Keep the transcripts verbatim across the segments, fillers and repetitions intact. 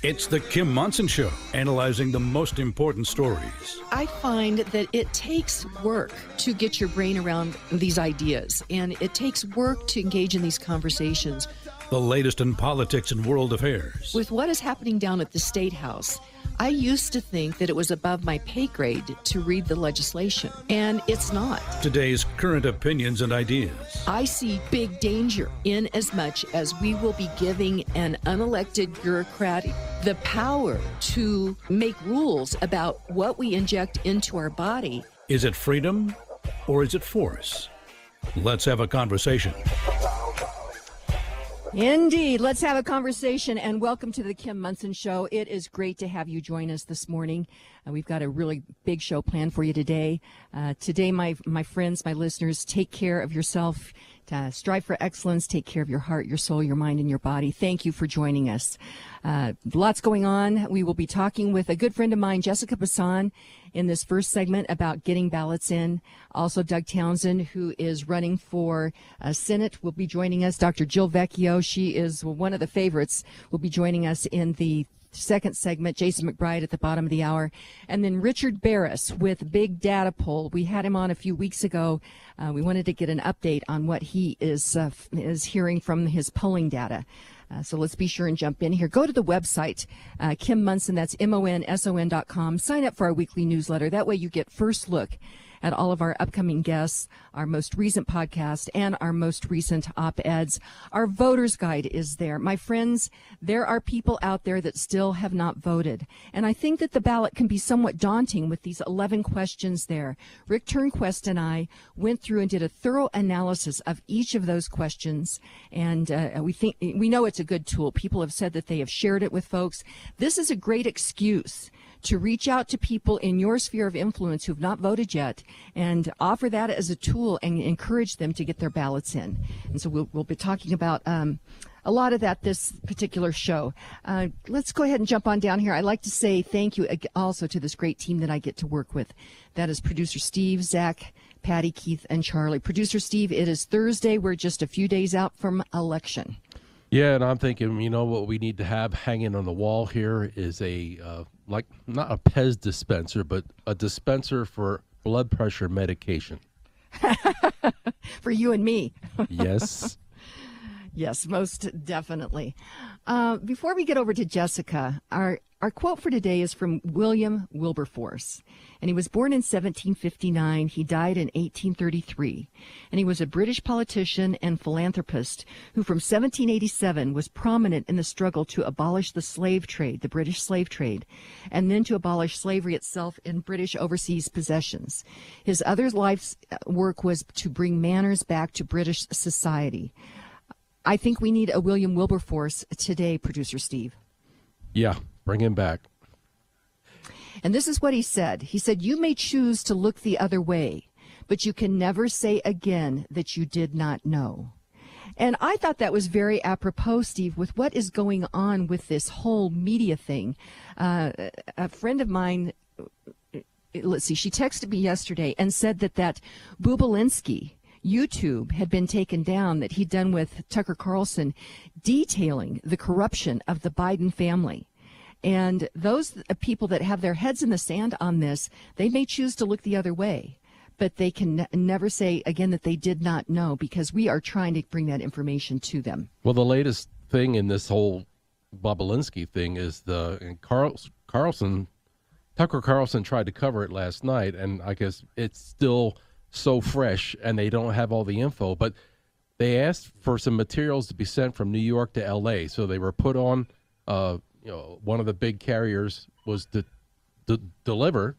It's the Kim Monson Show, analyzing the most important stories. I find that it takes work to get your brain around these ideas, and it takes work to engage in these conversations. The latest in politics and world affairs. With what is happening down at the State House, I used to think that it was above my pay grade to read the legislation, and it's not. Today's current opinions and ideas. I see big danger in as much as we will be giving an unelected bureaucrat the power to make rules about what we inject into our body. Is it freedom or is it force? Let's have a conversation. Indeed. Let's have a conversation, and welcome to the Kim Monson Show. It is great to have you join us this morning. Uh, we've got a really big show planned for you today. Uh, today, my my friends, my listeners, take care of yourself. Uh, strive for excellence. Take care of your heart, your soul, your mind, and your body. Thank you for joining us. Uh, lots going on. We will be talking with a good friend of mine, Jessica Bassan, in this first segment about getting ballots in. Also, Doug Townsend, who is running for uh, Senate, will be joining us. Doctor Jill Vecchio, she is one of the favorites, will be joining us in the second segment. Jason McBride at the bottom of the hour. And then Richard Barris with Big Data Poll. We had him on a few weeks ago. Uh, we wanted to get an update on what he is uh, is hearing from his polling data. Uh, so let's be sure and jump in here. Go to the website, uh, Kim Monson, that's M O N S O N dot com. Sign up for our weekly newsletter. That way you get first look at all of our upcoming guests, our most recent podcast, and our most recent op-eds. Our voter's guide is there. My friends, there are people out there that still have not voted. And I think that the ballot can be somewhat daunting with these eleven questions there. Rick Turnquest and I went through and did a thorough analysis of each of those questions. And uh, we think we know it's a good tool. People have said that they have shared it with folks. This is a great excuse to reach out to people in your sphere of influence who have not voted yet and offer that as a tool and encourage them to get their ballots in. And so we'll, we'll be talking about um, a lot of that this particular show. Uh, let's go ahead and jump on down here. I'd like to say thank you also to this great team that I get to work with. That is producer Steve, Zach, Patty, Keith, and Charlie. Producer Steve, it is Thursday. We're just a few days out from election. Yeah, and I'm thinking, you know, what we need to have hanging on the wall here is a, uh, like, not a Pez dispenser, but a dispenser for blood pressure medication. For you and me. Yes. Yes, most definitely. Uh, before we get over to Jessica, our our quote for today is from William Wilberforce. And he was born in seventeen fifty-nine. He died in eighteen thirty-three. And he was a British politician and philanthropist who from seventeen eighty-seven was prominent in the struggle to abolish the slave trade, the British slave trade, and then to abolish slavery itself in British overseas possessions. His other life's work was to bring manners back to British society. I think we need a William Wilberforce today, Producer Steve. Yeah, bring him back. And this is what he said. He said, "You may choose to look the other way, but you can never say again that you did not know." And I thought that was very apropos, Steve, with what is going on with this whole media thing. Uh, a friend of mine, let's see, she texted me yesterday and said that that Bubalinski YouTube had been taken down that he'd done with Tucker Carlson detailing the corruption of the Biden family. And those people that have their heads in the sand on this, they may choose to look the other way, but they can ne- never say again that they did not know because we are trying to bring that information to them. Well, the latest thing in this whole Bobulinski thing is the and Carl, Carlson, Tucker Carlson tried to cover it last night, and I guess it's still so fresh and they don't have all the info, but they asked for some materials to be sent from New York to L A. So they were put on, uh, you know, one of the big carriers was to, to deliver.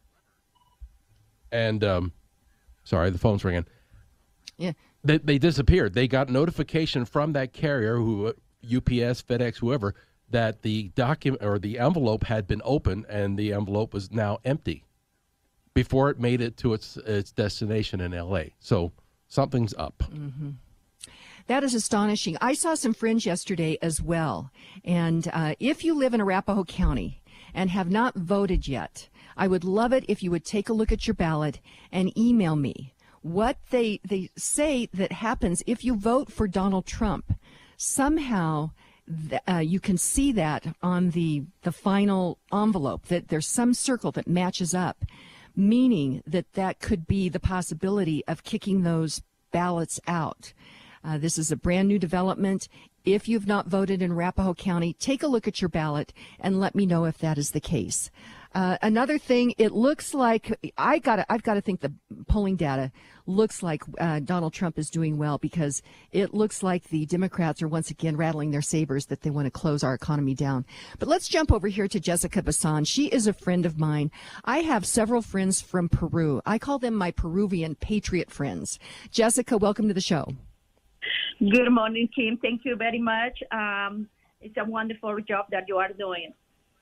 And, um, sorry, the phone's ringing. Yeah. They, they disappeared. They got notification from that carrier, who U P S, FedEx, whoever, that the document or the envelope had been opened and the envelope was now empty before it made it to its its destination in L A. So something's up. Mm-hmm. That is astonishing. I saw some friends yesterday as well. And uh, if you live in Arapahoe County and have not voted yet, I would love it if you would take a look at your ballot and email me what they, they say that happens if you vote for Donald Trump. Somehow th- uh, you can see that on the the final envelope, that there's some circle that matches up, meaning that that could be the possibility of kicking those ballots out. Uh, this is a brand new development. If you've not voted in Arapahoe County, take a look at your ballot and let me know if that is the case. Uh, another thing, it looks like I got I've got to think the polling data looks like uh, Donald Trump is doing well, because it looks like the Democrats are once again rattling their sabers that they want to close our economy down. But let's jump over here to Jessica Bassan. She is a friend of mine. I have several friends from Peru. I call them my Peruvian patriot friends. Jessica, welcome to the show. Good morning, Kim. Thank you very much. Um, it's a wonderful job that you are doing.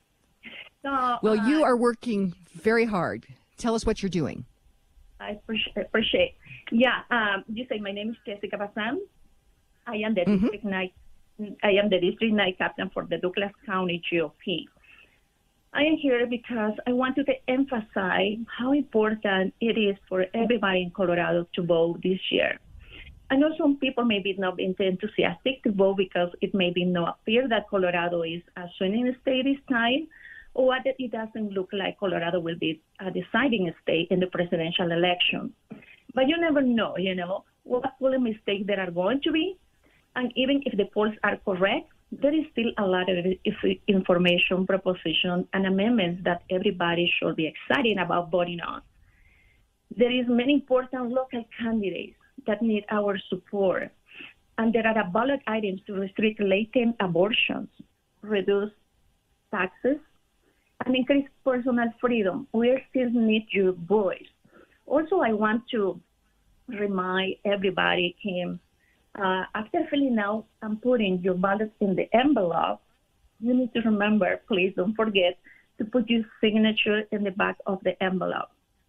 So, Well, uh, you are working very hard. Tell us what you're doing. I appreciate. appreciate. Yeah, um, you say my name is Jessica Bassan. I am the Mhm. district night. I am the district night captain for the Douglas County G O P. I am here because I wanted to emphasize how important it is for everybody in Colorado to vote this year. I know some people may be not enthusiastic to vote because it may be not appear that Colorado is a swinging state this time, or that it doesn't look like Colorado will be a deciding state in the presidential election. But you never know, you know, what polling mistakes there are going to be. And even if the polls are correct, there is still a lot of information, proposition, and amendments that everybody should be excited about voting on. There is many important local candidates that need our support. And there are ballot items to restrict latent abortions, reduce taxes, and increase personal freedom. We still need your voice. Also, I want to remind everybody, Kim, uh, after filling out and putting your ballot in the envelope, you need to remember, please don't forget to put your signature in the back of the envelope.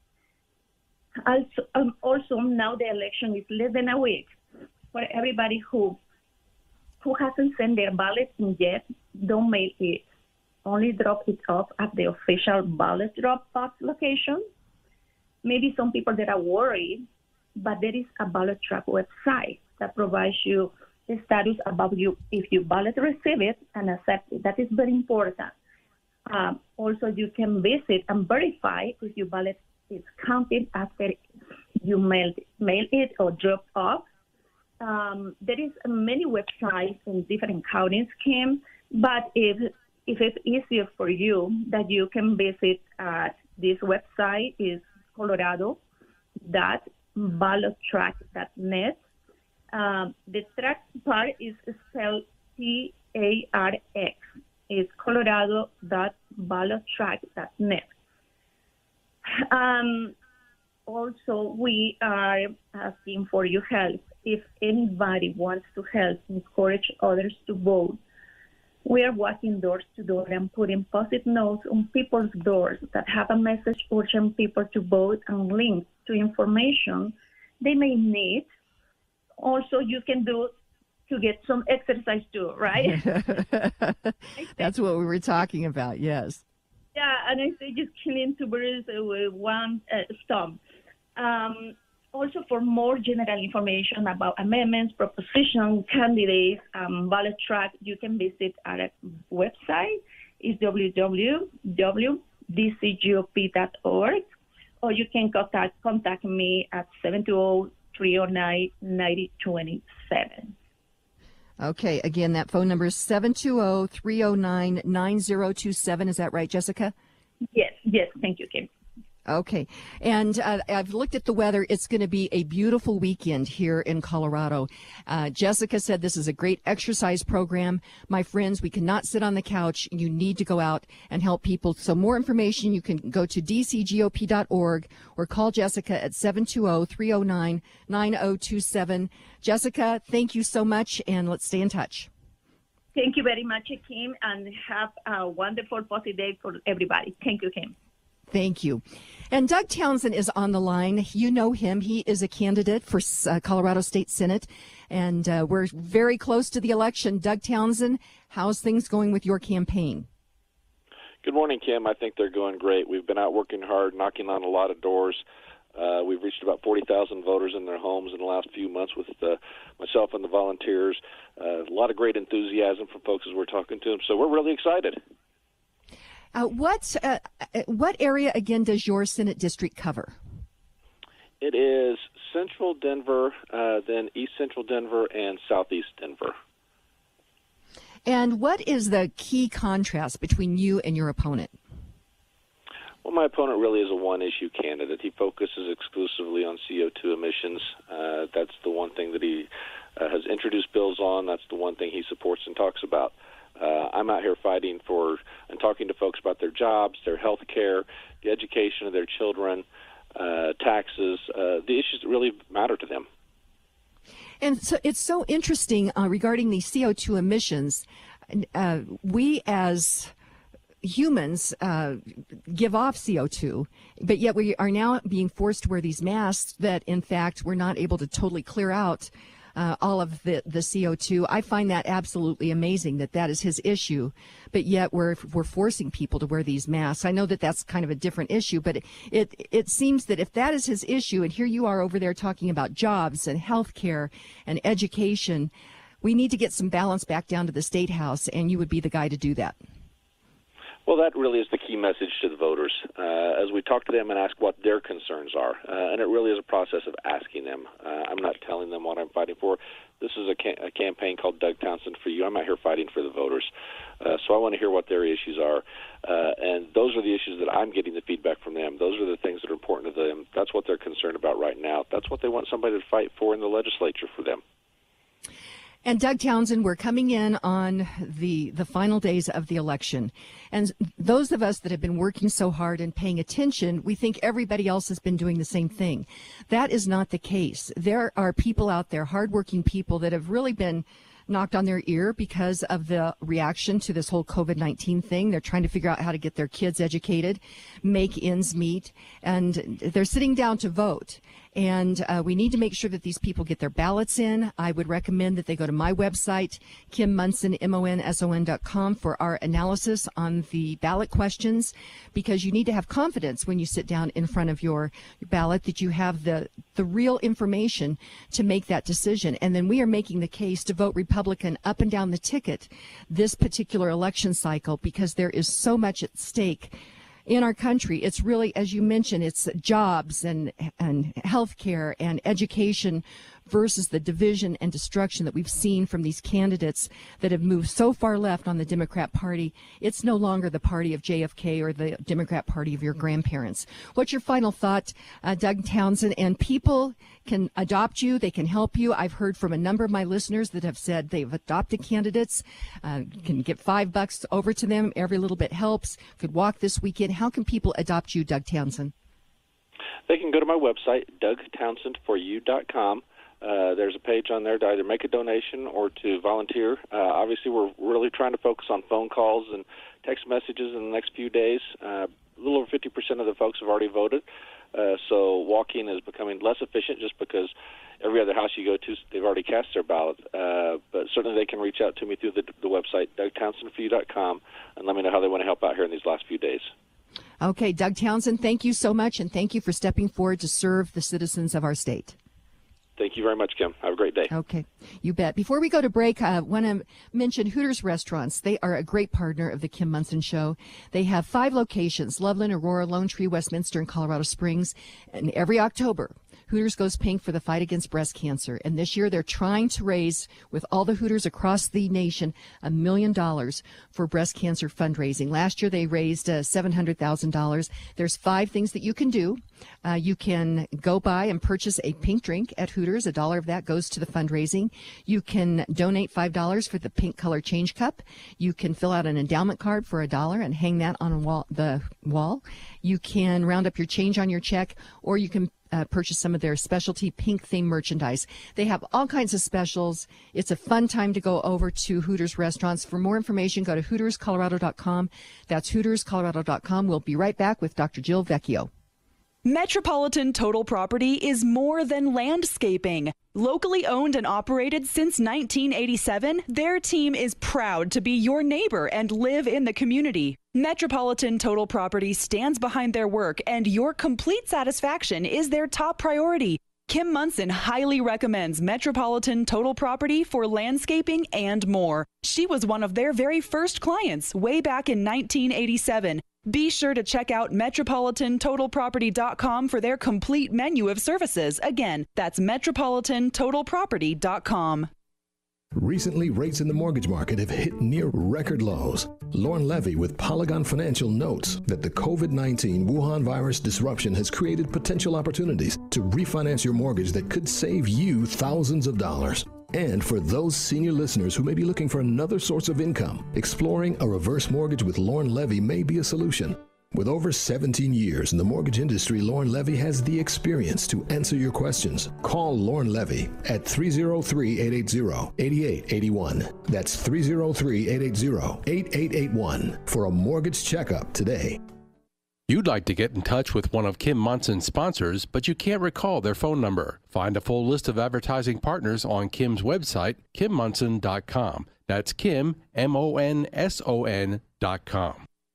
Also, um, also, now the election is less than a week. For everybody who who hasn't sent their ballot in yet, don't mail it. Only drop it off at the official ballot drop box location. Maybe some people that are worried, but there is a ballot track website that provides you the status about you if you ballot receive it and accept it. That is very important. Um, also, you can visit and verify if your ballot is counted after you mail, mail it or drop off. Um, there is many websites in different counties, Kim, but if if it's easier for you, that you can visit at this website is colorado dot ballot track dot net. Um, the track part is spelled T A R X. It's colorado dot ballot track dot net. Um, also, we are asking for your help. If anybody wants to help encourage others to vote, we are walking doors to door and putting post-it notes on people's doors that have a message urging people to vote and links to information they may need. Also, you can do to get some exercise too, right? That's what we were talking about, yes. Yeah, and I say just killing two birds with one uh, stone. Um, also, for more general information about amendments, proposition, candidates, um, ballot track, you can visit our website. It's w w w dot d c g o p dot org, or you can contact contact me at seven two zero, three zero nine, nine zero two seven. Okay, again, that phone number is seven two zero, three zero nine, nine zero two seven. Is that right, Jessica? Yes, yes. Thank you, Kim. Okay. And uh, I've looked at the weather. It's going to be a beautiful weekend here in Colorado. Uh, Jessica said this is a great exercise program. My friends, we cannot sit on the couch. You need to go out and help people. So more information, you can go to d c g o p dot org or call Jessica at seven two zero, three zero nine, nine zero two seven. Jessica, thank you so much, and let's stay in touch. Thank you very much, Kim, and have a wonderful, positive day for everybody. Thank you, Kim. Thank you. And Doug Townsend is on the line. You know him. He is a candidate for uh, Colorado State Senate, and uh, we're very close to the election. Doug Townsend, how's things going with your campaign? Good morning, Kim. I think they're going great. We've been out working hard, knocking on a lot of doors. Uh, we've reached about forty thousand voters in their homes in the last few months with uh, myself and the volunteers. Uh, a lot of great enthusiasm from folks as we're talking to them. So we're really excited. Uh, what, uh, what area, again, does your Senate district cover? It is central Denver, uh, then east central Denver, and southeast Denver. And what is the key contrast between you and your opponent? Well, my opponent really is a one-issue candidate. He focuses exclusively on C O two emissions. Uh, that's the one thing that he uh, has introduced bills on. That's the one thing he supports and talks about. Uh, I'm out here fighting for and talking to folks about their jobs, their health care, the education of their children, uh, taxes, uh, the issues that really matter to them. And so it's so interesting uh, regarding the C O two emissions. Uh, we as humans uh, give off C O two, but yet we are now being forced to wear these masks that, in fact, we're not able to totally clear out uh, all of the, the C O two. I find that absolutely amazing that that is his issue, but yet we're we're forcing people to wear these masks. I know that that's kind of a different issue, but it it, it seems that if that is his issue, and here you are over there talking about jobs and health care and education, we need to get some balance back down to the State House, and you would be the guy to do that. Well, that really is the key message to the voters uh, as we talk to them and ask what their concerns are. Uh, and it really is a process of asking them. Uh, I'm not telling them what I'm fighting for. This is a, ca- a campaign called Doug Townsend for You. I'm out here fighting for the voters. Uh, so I want to hear what their issues are. Uh, and those are the issues that I'm getting the feedback from them. Those are the things that are important to them. That's what they're concerned about right now. That's what they want somebody to fight for in the legislature for them. And Doug Townsend, we're coming in on the the final days of the election. And those of us that have been working so hard and paying attention, we think everybody else has been doing the same thing. That is not the case. There are people out there, hardworking people, that have really been knocked on their ear because of the reaction to this whole COVID nineteen thing. They're trying to figure out how to get their kids educated, make ends meet, and they're sitting down to vote. And uh, we need to make sure that these people get their ballots in. I would recommend that they go to my website, Kim Monson, M O N S O N dot com, for our analysis on the ballot questions, because you need to have confidence when you sit down in front of your ballot that you have the, the real information to make that decision. And then we are making the case to vote Republican up and down the ticket this particular election cycle, because there is so much at stake in our country. It's really, as you mentioned, it's jobs and and health care and education versus the division and destruction that we've seen from these candidates that have moved so far left on the Democrat Party. It's no longer the party of J F K or the Democrat Party of your grandparents. What's your final thought, uh, Doug Townsend? And people can adopt you. They can help you. I've heard from a number of my listeners that have said they've adopted candidates, uh, can get five bucks over to them. Every little bit helps. Could walk this weekend. How can people adopt you, Doug Townsend? They can go to my website, Doug Townsend for you dot com. Uh, there's a page on there to either make a donation or to volunteer. Uh, obviously, we're really trying to focus on phone calls and text messages in the next few days. Uh, a little over fifty percent of the folks have already voted, uh, so walk-in is becoming less efficient just because every other house you go to, they've already cast their ballot. Uh, but certainly they can reach out to me through the, the website, Doug Townsend for you dot com, and let me know how they want to help out here in these last few days. Okay, Doug Townsend, thank you so much, and thank you for stepping forward to serve the citizens of our state. Thank you very much, Kim. Have a great day. Okay, you bet. Before we go to break, I want to mention Hooters Restaurants. They are a great partner of the Kim Monson Show. They have five locations: Loveland, Aurora, Lone Tree, Westminster, and Colorado Springs. And every October, Hooters goes pink for the fight against breast cancer. And this year they're trying to raise, with all the Hooters across the nation, a million dollars for breast cancer fundraising. Last year they raised uh, seven hundred thousand dollars. There's five things that you can do. Uh, you can go by and purchase a pink drink at Hooters. A dollar of that goes to the fundraising. You can donate five dollars for the pink color change cup. You can fill out an endowment card for a dollar and hang that on a wall, the wall. You can round up your change on your check, or you can Uh, purchase some of their specialty pink theme merchandise. They have all kinds of specials. It's a fun time to go over to Hooters Restaurants. For more information, go to Hooters Colorado dot com. That's Hooters Colorado dot com. We'll be right back with Doctor Jill Vecchio. Metropolitan Total Property is more than landscaping. Locally owned and operated since nineteen eighty-seven, their team is proud to be your neighbor and live in the community. Metropolitan Total Property stands behind their work, and your complete satisfaction is their top priority. Kim Munson highly recommends Metropolitan Total Property for landscaping and more. She was one of their very first clients way back in nineteen eighty-seven. Be sure to check out metropolitan total property dot com for their complete menu of services. Again, that's metropolitan total property dot com. Recently, rates in the mortgage market have hit near record lows. Lauren Levy with Polygon Financial notes that the COVID nineteen Wuhan virus disruption has created potential opportunities to refinance your mortgage that could save you thousands of dollars. And for those senior listeners who may be looking for another source of income, exploring a reverse mortgage with Lauren Levy may be a solution. With over seventeen years in the mortgage industry, Lauren Levy has the experience to answer your questions. Call Lauren Levy at three oh three, eight eight zero, eight eight eight one. That's three oh three, eight eight zero, eight eight eight one for a mortgage checkup today. You'd like to get in touch with one of Kim Munson's sponsors, but you can't recall their phone number. Find a full list of advertising partners on Kim's website, kim munson dot com. That's Kim, M O N S O N dot com.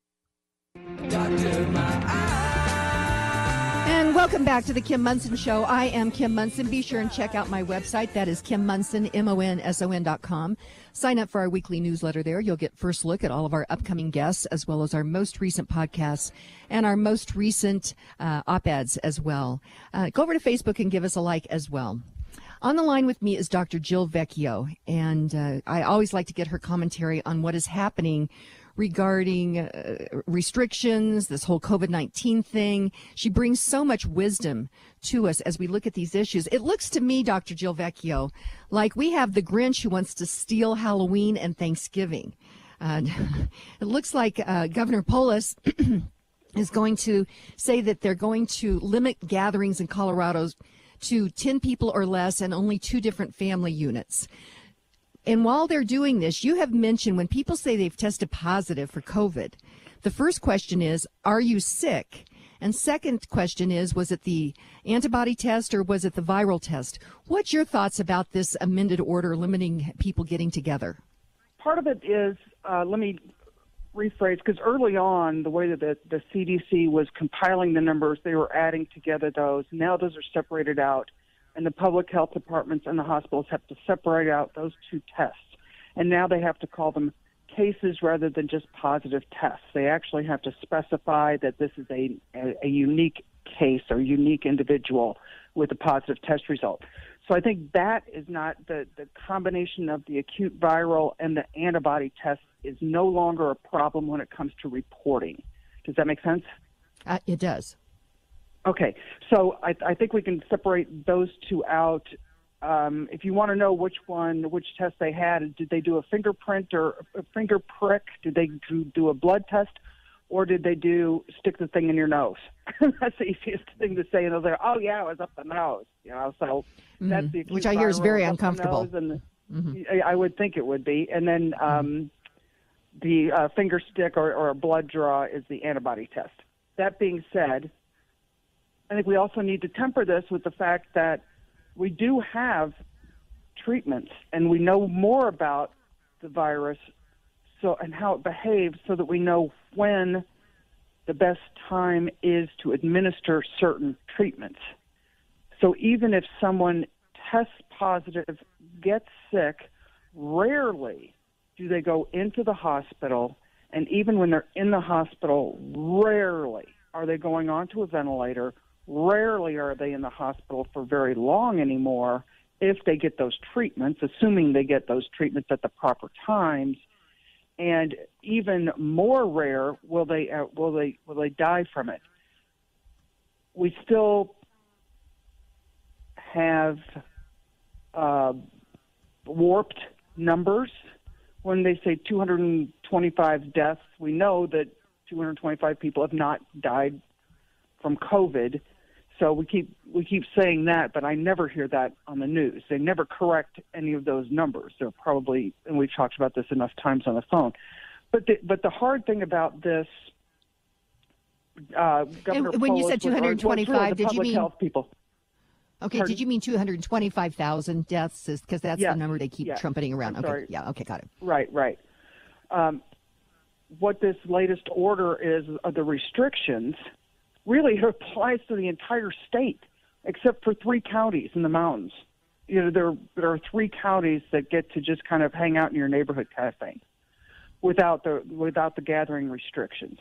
And welcome back to the Kim Munson Show. I am Kim Munson. Be sure and check out my website. That is Kim Munson, M O N S O N dot com. Sign up for our weekly newsletter there. You'll get first look at all of our upcoming guests, as well as our most recent podcasts and our most recent uh, op-eds as well. Uh, go over to Facebook and give us a like as well. On the line with me is Doctor Jill Vecchio, and uh, I always like to get her commentary on what is happening regarding uh, restrictions, this whole COVID nineteen thing. She brings so much wisdom to us as we look at these issues. It looks to me, Doctor Jill Vecchio, like we have the Grinch who wants to steal Halloween and Thanksgiving. Uh, it looks like uh, Governor Polis is going to say that they're going to limit gatherings in Colorado to ten people or less and only two different family units. And while they're doing this, you have mentioned when people say they've tested positive for COVID, the first question is, are you sick? And second question is, was it the antibody test or was it the viral test? What's your thoughts about this amended order limiting people getting together? Part of it is, uh, let me rephrase, because early on, the way that the, the C D C was compiling the numbers, they were adding together those. Now those are separated out. And the public health departments and the hospitals have to separate out those two tests. And now they have to call them cases rather than just positive tests. They actually have to specify that this is a, a, a unique case or unique individual with a positive test result. So I think that is not the, the combination of the acute viral and the antibody test is no longer a problem when it comes to reporting. Does that make sense? Uh, it does. Okay, so I, I think we can separate those two out. Um, if you want to know which one, which test they had, did they do a fingerprint or a finger prick? Did they do, do a blood test? Or did they do stick the thing in your nose? That's the easiest thing to say. And they'll say, oh, yeah, it was up the nose. You know, so mm-hmm. that's the acute Which I hear is very viral uncomfortable. And mm-hmm. I, I would think it would be. And then um, the uh, finger stick or, or a blood draw is the antibody test. That being said, I think we also need to temper this with the fact that we do have treatments and we know more about the virus so and how it behaves so that we know when the best time is to administer certain treatments. So even if someone tests positive, gets sick, rarely do they go into the hospital, and even when they're in the hospital, rarely are they going onto a ventilator. Rarely are they in the hospital for very long anymore if they get those treatments, assuming they get those treatments at the proper times. And even more rare will they uh, will they will they die from it. We still have uh, warped numbers when they say two hundred twenty-five deaths. We know that two hundred twenty-five people have not died from COVID. So we keep we keep saying that, but I never hear that on the news. They never correct any of those numbers. They're probably, and we've talked about this enough times on the phone. But the, but the hard thing about this uh, Governor And when you Polis said was- or- well, it's really 225, the did you public mean- health people? Okay, Pardon? did you mean two hundred twenty-five thousand deaths? Because that's Yes, the number they keep yes. trumpeting around. I'm Okay, sorry. yeah, okay, got it. Right, right. Um, what this latest order is, uh, the restrictions, really applies to the entire state, except for three counties in the mountains. You know, there, there are three counties that get to just kind of hang out in your neighborhood kind of thing, without the without the gathering restrictions.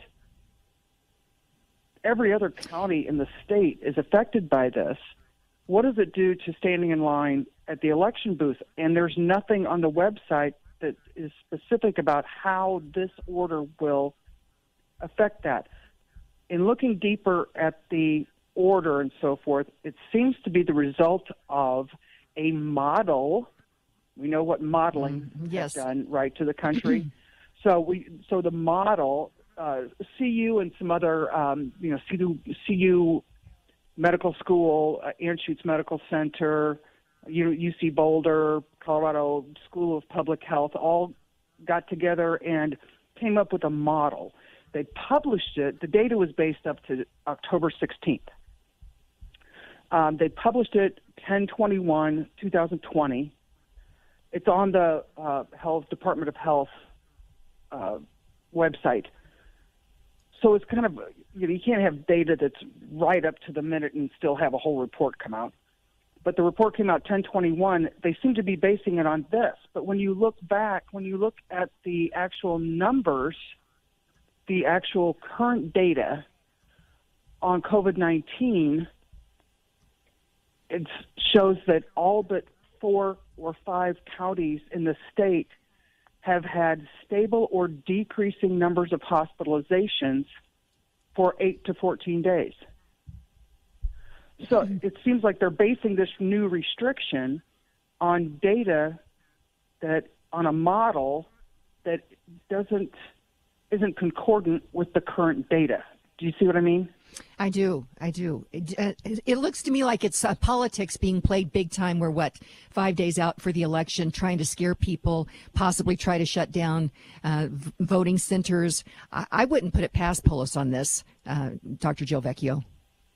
Every other county in the state is affected by this. What does it do to standing in line at the election booth? And there's nothing on the website that is specific about how this order will affect that. In looking deeper at the order and so forth, it seems to be the result of a model. We know what modeling Mm, yes. has done, right, to the country. so we, so the model, uh, C U and some other, um, you know, C U, C U Medical School, uh, Anschutz Medical Center, U- UC Boulder, Colorado School of Public Health, all got together and came up with a model. They published it. The data was based up to October sixteenth. Um, they published it ten twenty-one twenty twenty. It's on the uh, Health Department of Health uh, website. So it's kind of, you know, you can't have data that's right up to the minute and still have a whole report come out. But the report came out ten twenty-one. They seem to be basing it on this. But when you look back, when you look at the actual numbers, the actual current data on COVID nineteen, it shows that all but four or five counties in the state have had stable or decreasing numbers of hospitalizations for eight to fourteen days. So it seems like they're basing this new restriction on data that, on a model that doesn't, isn't concordant with the current data. Do you see what I mean? I do. I do. It, uh, it looks to me like it's uh, politics being played big time. We're, what, five days out for the election, trying to scare people, possibly try to shut down uh, v- voting centers. I-, I wouldn't put it past Polis on this, uh, Doctor Jill Vecchio.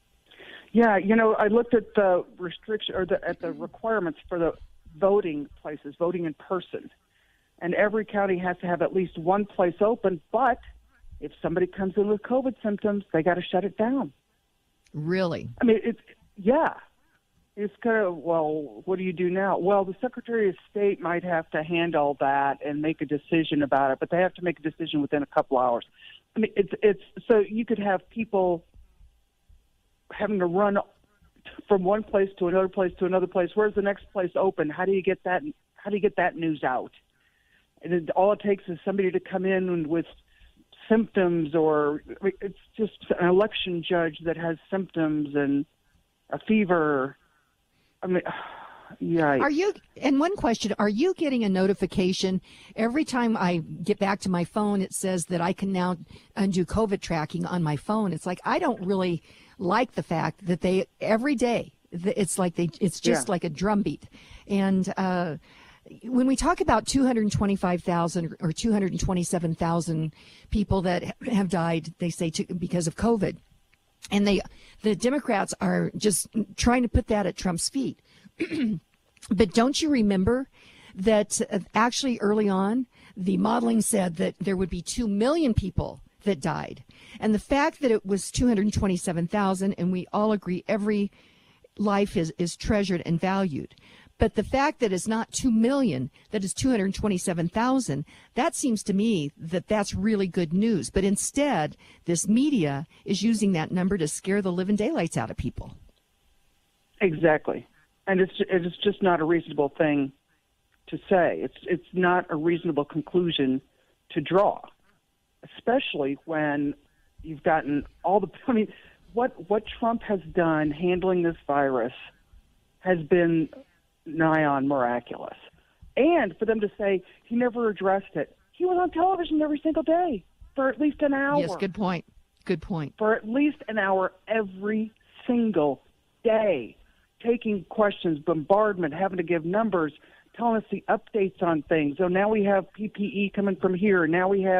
Yeah, you know, I looked at the restriction or the, at the requirements for the voting places, voting in person, and every county has to have at least one place open, but if somebody comes in with COVID symptoms, they got to shut it down. Really? I mean, it's, yeah. It's kind of, well, what do you do now? Well, the Secretary of State might have to handle that and make a decision about it, but they have to make a decision within a couple hours. I mean, it's, it's, so you could have people having to run from one place to another place to another place. Where's the next place open? How do you get that, how do you get that news out? And it, all it takes is somebody to come in with symptoms, or it's just an election judge that has symptoms and a fever. I mean, yeah. Are you, and one question, are you getting a notification every time I get back to my phone? It says that I can now undo COVID tracking on my phone. It's like, I don't really like the fact that they, every day, it's like they, it's just Yeah. like a drumbeat. And, uh, when we talk about two hundred twenty-five thousand or two hundred twenty-seven thousand people that have died, they say to, because of COVID, and they, the Democrats are just trying to put that at Trump's feet. But don't you remember that uh, actually early on, the modeling said that there would be two million people that died. And the fact that it was two hundred twenty-seven thousand, and we all agree every life is, is treasured and valued. But the fact that it's not two million, that is two hundred twenty-seven thousand, that seems to me that that's really good news. But instead, this media is using that number to scare the living daylights out of people. Exactly. And it's it's just not a reasonable thing to say. It's it's not a reasonable conclusion to draw, especially when you've gotten all the, I mean, what what Trump has done handling this virus has been nigh on miraculous. And for them to say he never addressed it. He was on television every single day for at least an hour. Yes, good point. Good point. For at least an hour every single day, taking questions, bombardment, having to give numbers, telling us the updates on things. So now we have P P E coming from here. Now we have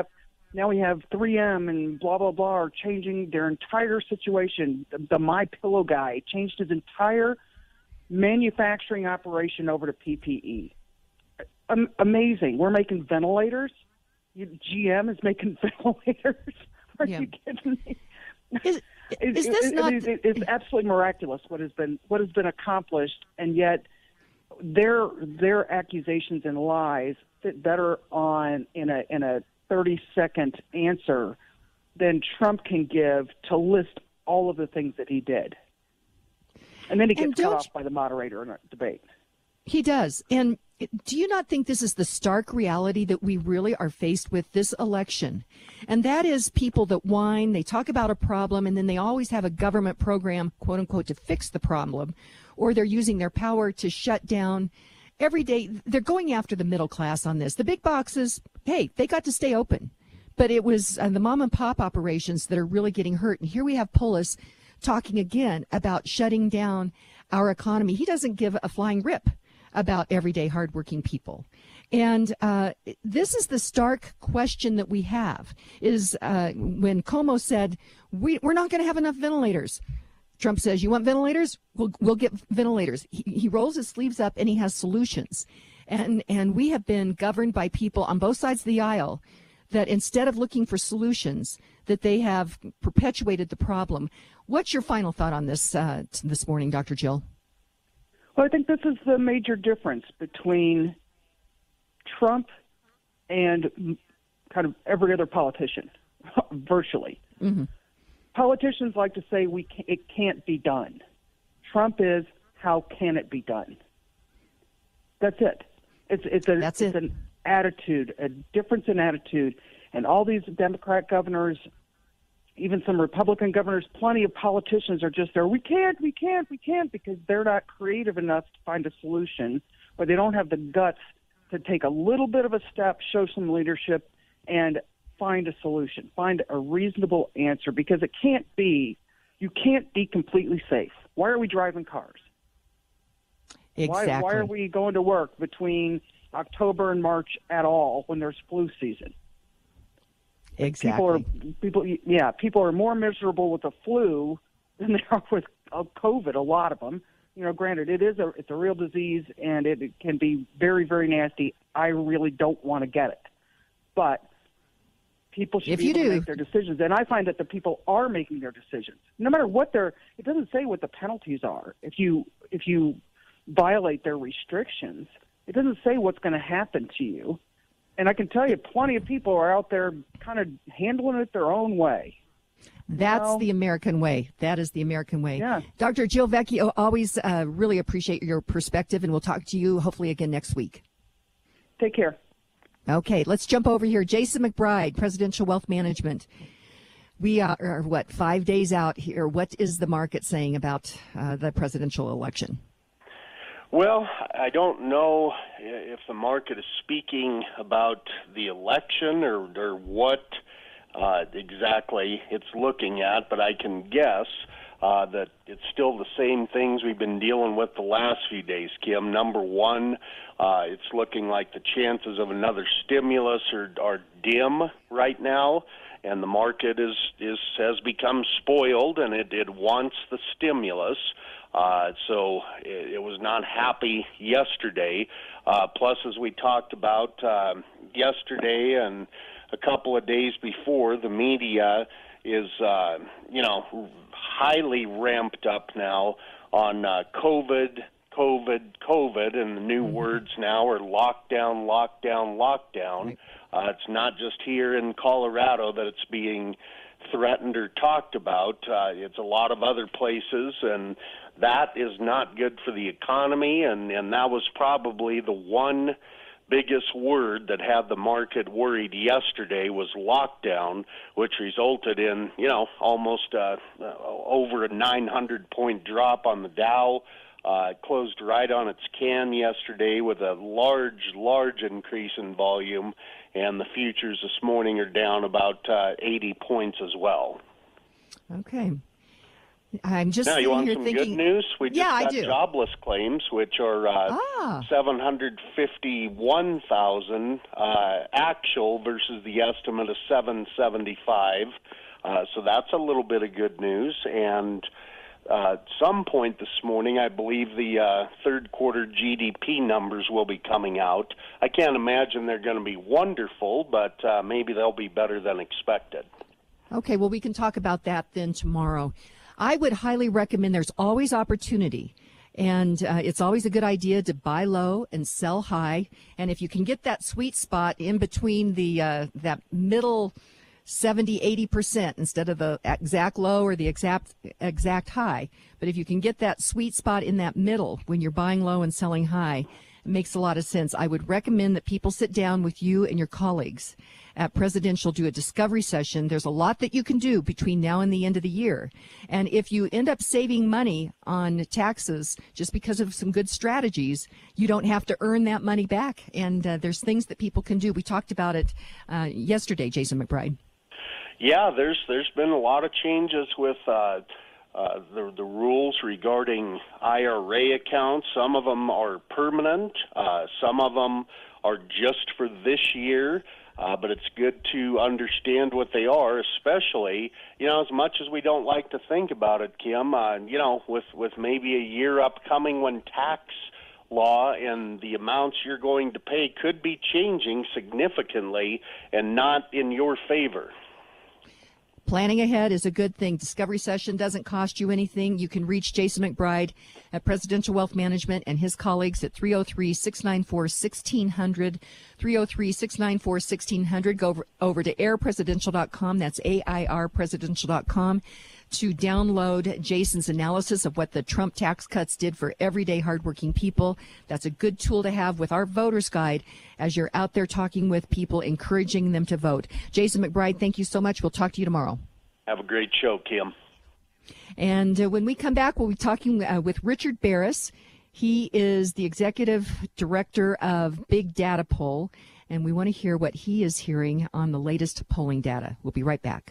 Now we have three M and blah, blah, blah are changing their entire situation. The, the My Pillow guy changed his entire manufacturing operation over to P P E. Um, amazing. We're making ventilators. G M is making ventilators. Are Yeah. you kidding me? Is, It- is this it- not? it- it- it's absolutely miraculous what has been what has been accomplished, and yet their their accusations and lies fit better on in a in a thirty second answer than Trump can give to list all of the things that he did, and then he And gets cut don't off by the moderator in a debate. He does. And do you not think this is the stark reality that we really are faced with this election? And that is people that whine, they talk about a problem, and then they always have a government program, quote unquote, to fix the problem, or they're using their power to shut down. Every day, they're going after the middle class on this. The big boxes, hey, they got to stay open. But it was uh, the mom and pop operations that are really getting hurt. And here we have Polis talking again about shutting down our economy. He doesn't give a flying rip about everyday hardworking people. And uh, this is the stark question that we have is uh, when Cuomo said, we, we're not going to have enough ventilators. Trump says, you want ventilators? We'll, we'll get ventilators. He, he rolls his sleeves up and he has solutions. And, and we have been governed by people on both sides of the aisle that instead of looking for solutions, that they have perpetuated the problem. What's your final thought on this uh, this morning, Doctor Jill? Well, I think this is the major difference between Trump and kind of every other politician, virtually. Mm-hmm. Politicians like to say we can, it can't be done. Trump is, how can it be done? That's it. It's it's a That's it's it. an attitude, a difference in attitude, and all these Democrat governors, even some Republican governors, plenty of politicians are just there. We can't, we can't, we can't, because they're not creative enough to find a solution, or they don't have the guts to take a little bit of a step, show some leadership, and find a solution, find a reasonable answer, because it can't be, you can't be completely safe. Why are we driving cars? Exactly. Why, why are we going to work between October and March at all when there's flu season? Exactly. People are people. Yeah, people are more miserable with the flu than they are with uh, COVID. A lot of them. You know, granted, it is a it's a real disease and it, it can be very very nasty. I really don't want to get it, but people should If be you able do. to make their decisions. And I find that the people are making their decisions, no matter what their. It doesn't say what the penalties are. If you if you violate their restrictions, it doesn't say what's going to happen to you. And I can tell you, plenty of people are out there kind of handling it their own way. That's Well- the American way. That is the American way. Yeah. Doctor Jill Vecchio, always uh, really appreciate your perspective, and we'll talk to you hopefully again next week. Take care. Okay, let's jump over here. Jason McBride, Presidential Wealth Management. We are, are what, five days out here. What is the market saying about uh, the presidential election? Well, I don't know if the market is speaking about the election or, or what uh, exactly it's looking at, but I can guess uh, that it's still the same things we've been dealing with the last few days, Kim. Number one, uh, it's looking like the chances of another stimulus are, are dim right now, and the market is, is has become spoiled, and it, it wants the stimulus. Uh, so it, it was not happy yesterday. Uh, plus, as we talked about uh, yesterday and a couple of days before, the media is, uh, you know, highly ramped up now on uh, COVID, COVID, COVID, and the new words now are lockdown, lockdown, lockdown. Uh, it's not just here in Colorado that it's being threatened or talked about. Uh, it's a lot of other places, and that is not good for the economy, and, and that was probably the one biggest word that had the market worried yesterday was lockdown, which resulted in, you know, almost uh, uh, over a nine hundred point drop on the Dow. Uh, it closed right on its can yesterday with a large, large increase in volume, and the futures this morning are down about uh, eighty points as well. Okay. I'm just Now, you sitting want here some thinking. good news? We just Yeah, I got do. jobless claims, which are uh, Ah. seven hundred fifty-one thousand uh, actual versus the estimate of seven seventy-five. Uh, so that's a little bit of good news. And uh, at some point this morning, I believe the uh, third quarter G D P numbers will be coming out. I can't imagine they're going to be wonderful, but uh, maybe they'll be better than expected. Okay, well, we can talk about that then tomorrow. I would highly recommend, there's always opportunity. And uh, it's always a good idea to buy low and sell high. And if you can get that sweet spot in between the uh, that middle seventy, eighty percent instead of the exact low or the exact exact high, but if you can get that sweet spot in that middle when you're buying low and selling high, it makes a lot of sense. I would recommend that people sit down with you and your colleagues at Presidential, do a discovery session. There's a lot that you can do between now and the end of the year. And if you end up saving money on taxes just because of some good strategies, you don't have to earn that money back. And uh, there's things that people can do. We talked about it uh, yesterday, Jason McBride. Yeah, there's there's been a lot of changes with uh, uh, the the rules regarding I R A accounts. Some of them are permanent. Uh, some of them are just for this year. Uh, but it's good to understand what they are, especially, you know, as much as we don't like to think about it, Kim, uh, you know, with, with maybe a year upcoming when tax law and the amounts you're going to pay could be changing significantly and not in your favor. Planning ahead is a good thing. Discovery session doesn't cost you anything. You can reach Jason McBride at Presidential Wealth Management and his colleagues at three oh three, six nine four, one six zero zero, three oh three, six nine four, one six zero zero. Go over, over to air presidential dot com. That's A I R presidential dot com to download Jason's analysis of what the Trump tax cuts did for everyday hardworking people. That's a good tool to have with our voters guide as you're out there talking with people, encouraging them to vote. Jason McBride, thank you so much. We'll talk to you tomorrow. Have a great show, Kim. And uh, when we come back, we'll be talking uh, with Richard Barris. He is the executive director of Big Data Poll, and we want to hear what he is hearing on the latest polling data. We'll be right back.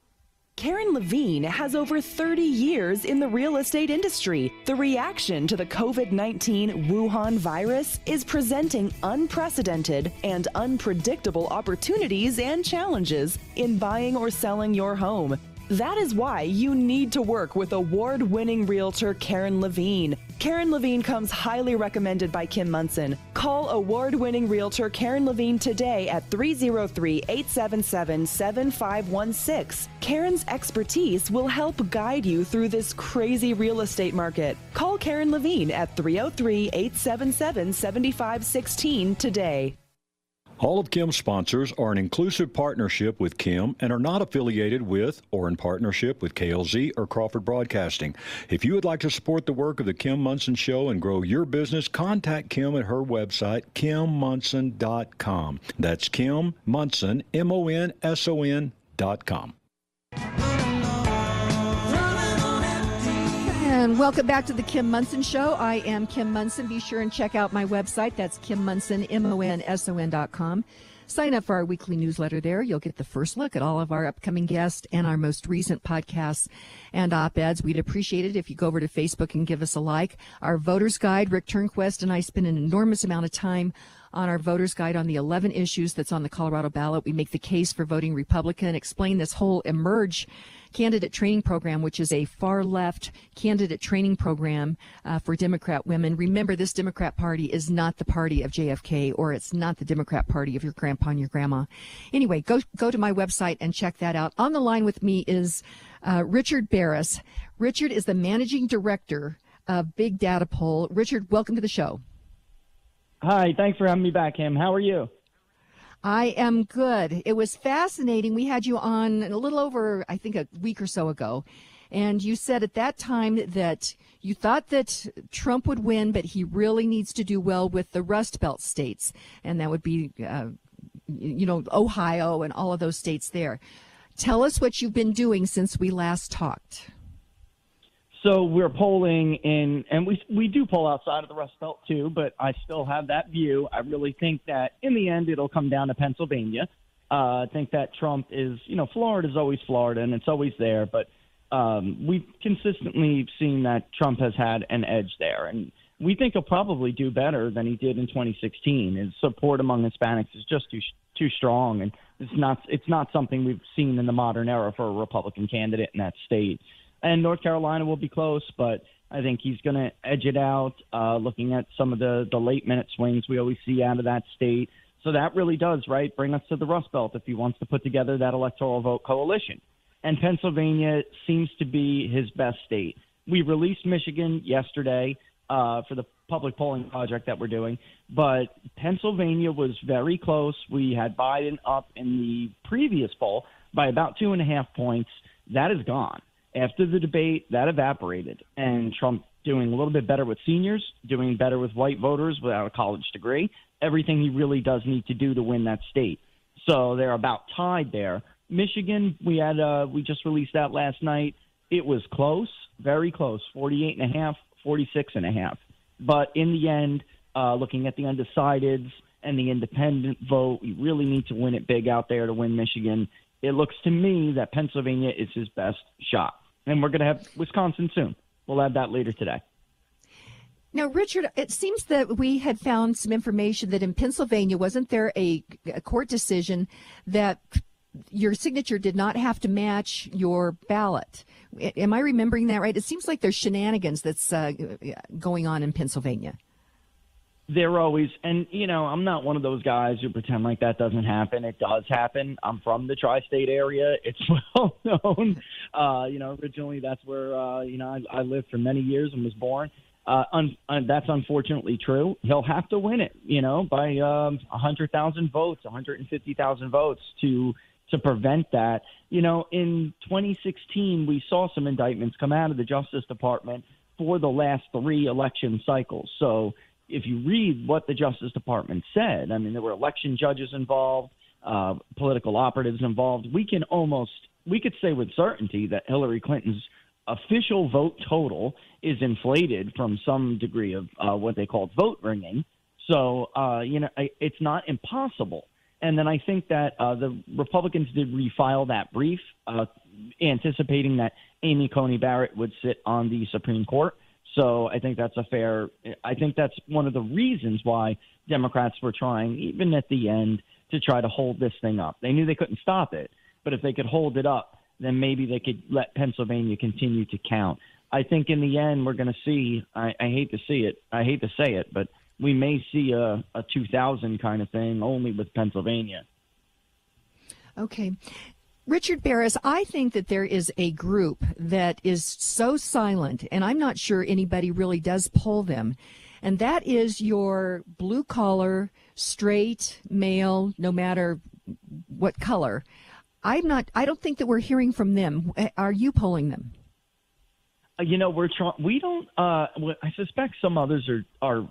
Karen Levine has over thirty years in the real estate industry. The reaction to the COVID nineteen Wuhan virus is presenting unprecedented and unpredictable opportunities and challenges in buying or selling your home. That is why you need to work with award-winning realtor Karen Levine. Karen Levine comes highly recommended by Kim Munson. Call award-winning realtor Karen Levine today at three oh three, eight seven seven, seven five one six. Karen's expertise will help guide you through this crazy real estate market. Call Karen Levine at three oh three, eight seven seven, seven five one six today. All of Kim's sponsors are an inclusive partnership with Kim and are not affiliated with or in partnership with K L Z or Crawford Broadcasting. If you would like to support the work of the Kim Munson Show and grow your business, contact Kim at her website, kim munson dot com. That's Kim Munson, M O N S O N dot com. And welcome back to the Kim Munson Show. I am Kim Munson. Be sure and check out my website. That's Kim Munson, M O N S O N dot com. Sign up for our weekly newsletter there. You'll get the first look at all of our upcoming guests and our most recent podcasts and op-eds. We'd appreciate it if you go over to Facebook and give us a like. Our Voters Guide, Rick Turnquist and I spend an enormous amount of time on our Voters Guide on the eleven issues that's on the Colorado ballot. We make the case for voting Republican, explain this whole Emerge candidate training program, which is a far-left candidate training program uh, for Democrat women. Remember, this Democrat Party is not the party of J F K, or it's not the Democrat Party of your grandpa and your grandma. Anyway, go go to my website and check that out. On the line with me is uh, Richard Barris. Richard is the managing director of Big Data Poll. Richard, welcome to the show. Hi, thanks for having me back, Kim. How are you? I am good. It was fascinating. We had you on a little over, I think, a week or so ago, and you said at that time that you thought that Trump would win, but he really needs to do well with the Rust Belt states, and that would be, uh, you know, Ohio and all of those states there. Tell us what you've been doing since we last talked. So we're polling in, and we we do poll outside of the Rust Belt too, but I still have that view. I really think that in the end it'll come down to Pennsylvania. Uh, I think that Trump is, you know, Florida is always Florida, and it's always there. But um, we've consistently seen that Trump has had an edge there. And we think he'll probably do better than he did in twenty sixteen. His support among Hispanics is just too too strong, and it's not it's not something we've seen in the modern era for a Republican candidate in that state. And North Carolina will be close, but I think he's going to edge it out, uh, looking at some of the, the late-minute swings we always see out of that state. So that really does, right, bring us to the Rust Belt if he wants to put together that electoral vote coalition. And Pennsylvania seems to be his best state. We released Michigan yesterday uh, for the public polling project that we're doing, but Pennsylvania was very close. We had Biden up in the previous poll by about two and a half points. That is gone. After the debate, that evaporated, and Trump doing a little bit better with seniors, doing better with white voters without a college degree, everything he really does need to do to win that state. So they're about tied there. Michigan, we had uh, we just released that last night. It was close, very close, forty-eight and a half, forty-six and a half. But in the end, uh, looking at the undecideds and the independent vote, we really need to win it big out there to win Michigan. It looks to me that Pennsylvania is his best shot. And we're going to have Wisconsin soon. We'll add that later today. Now, Richard, it seems that we had found some information that in Pennsylvania, wasn't there a, a court decision that your signature did not have to match your ballot? Am I remembering that right? It seems like there's shenanigans that's uh, going on in Pennsylvania. There always, and you know, I'm not one of those guys who pretend like that doesn't happen. It does happen. I'm from the tri-state area. It's well known. Uh, you know, originally that's where, uh, you know, I, I lived for many years and was born. Uh, un, un, that's unfortunately true. He'll have to win it, you know, by um, one hundred thousand votes, one hundred fifty thousand votes to to prevent that. You know, in twenty sixteen, we saw some indictments come out of the Justice Department for the last three election cycles. So if you read what the Justice Department said, I mean, there were election judges involved, uh, political operatives involved. We can almost, we could say with certainty that Hillary Clinton's official vote total is inflated from some degree of uh, what they called vote ringing. So, uh, you know, it's not impossible. And then I think that uh, the Republicans did refile that brief, uh, anticipating that Amy Coney Barrett would sit on the Supreme Court. So I think that's a fair – I think that's one of the reasons why Democrats were trying, even at the end, to try to hold this thing up. They knew they couldn't stop it, but if they could hold it up, then maybe they could let Pennsylvania continue to count. I think in the end we're going to see – I hate to see it. I hate to say it, but we may see a, a two thousand kind of thing only with Pennsylvania. Okay. Richard Barris, I think that there is a group that is so silent, and I'm not sure anybody really does poll them, and that is your blue-collar, straight, male, no matter what color. I'm not. I don't think that we're hearing from them. Are you polling them? You know, we're trying. We don't. Uh, I suspect some others are are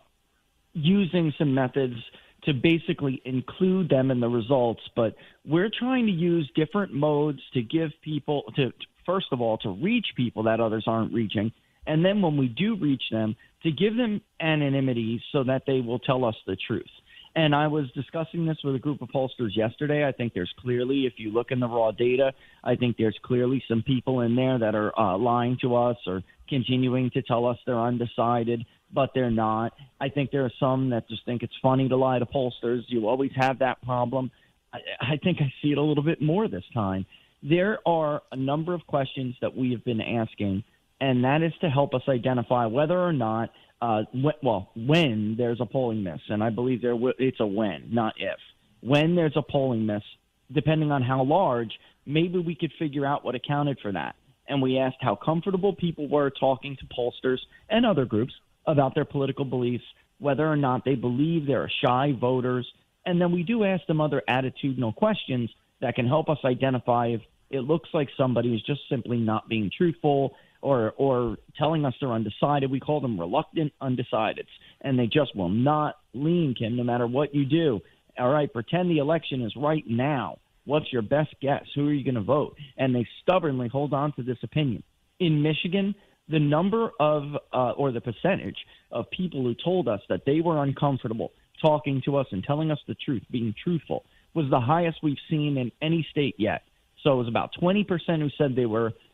using some methods to basically include them in the results, but we're trying to use different modes to give people to, first of all, to reach people that others aren't reaching. And then when we do reach them, to give them anonymity so that they will tell us the truth. And I was discussing this with a group of pollsters yesterday. I think there's clearly, if you look in the raw data, I think there's clearly some people in there that are uh, lying to us or continuing to tell us they're undecided, but they're not. I think there are some that just think it's funny to lie to pollsters. You always have that problem. I, I think I see it a little bit more this time. There are a number of questions that we have been asking, and that is to help us identify whether or not Uh, wh- well, when there's a polling miss, and I believe there w- it's a when, not if. When there's a polling miss, depending on how large, maybe we could figure out what accounted for that. And we asked how comfortable people were talking to pollsters and other groups about their political beliefs, whether or not they believe they're shy voters. And then we do ask them other attitudinal questions that can help us identify if it looks like somebody is just simply not being truthful or or telling us they're undecided. We call them reluctant undecideds, and they just will not lean, Kim, no matter what you do. All right, pretend the election is right now. What's your best guess? Who are you going to vote? And they stubbornly hold on to this opinion. In Michigan, the number of uh, or the percentage of people who told us that they were uncomfortable talking to us and telling us the truth, being truthful, was the highest we've seen in any state yet. So it was about twenty percent who said they were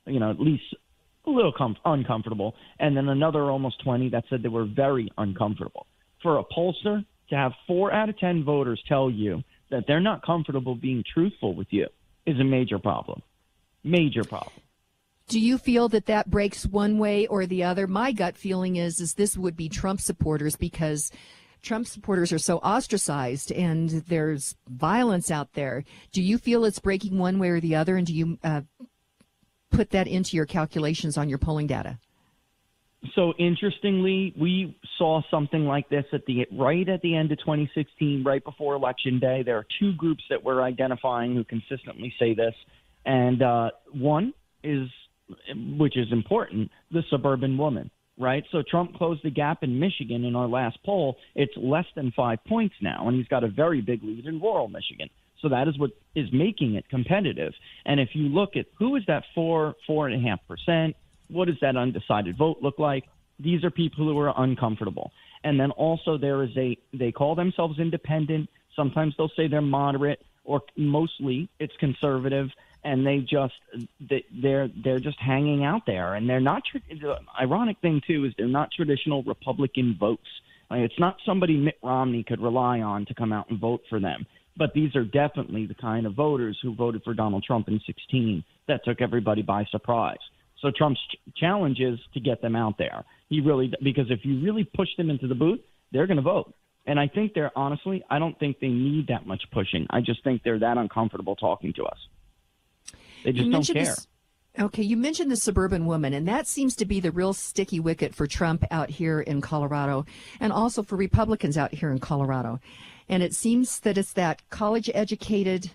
you know, at least a little com- uncomfortable, and then another almost twenty that said they were very uncomfortable. For a pollster to have four out of ten voters tell you that they're not comfortable being truthful with you is a major problem. Major problem. Do you feel that that breaks one way or the other? My gut feeling is, is this would be Trump supporters, because Trump supporters are so ostracized and there's violence out there. Do you feel it's breaking one way or the other, and do you uh, put that into your calculations on your polling data? So interestingly, we saw something like this at the right at the end of twenty sixteen, right before Election Day. There are two groups that we're identifying who consistently say this, and uh, one is, which is important, the suburban woman, right? So Trump closed the gap in Michigan in our last poll. It's less than five points now, and he's got a very big lead in rural Michigan. So that is what is making it competitive. And if you look at who is that four, four and a half percent, what does that undecided vote look like? These are people who are uncomfortable. And then also there is a, they call themselves independent. Sometimes they'll say they're moderate, or mostly it's conservative. And they just, they're, they're just hanging out there. And they're not, the ironic thing too is they're not traditional Republican votes. Like, it's not somebody Mitt Romney could rely on to come out and vote for them. But these are definitely the kind of voters who voted for Donald Trump in sixteen that took everybody by surprise. So Trump's ch- challenge is to get them out there. He really, because if you really push them into the booth, they're going to vote. And I think they're, honestly, I don't think they need that much pushing. I just think they're that uncomfortable talking to us. They just don't care. This, okay, you mentioned the suburban woman, and that seems to be the real sticky wicket for Trump out here in Colorado, and also for Republicans out here in Colorado. And it seems that it's that college-educated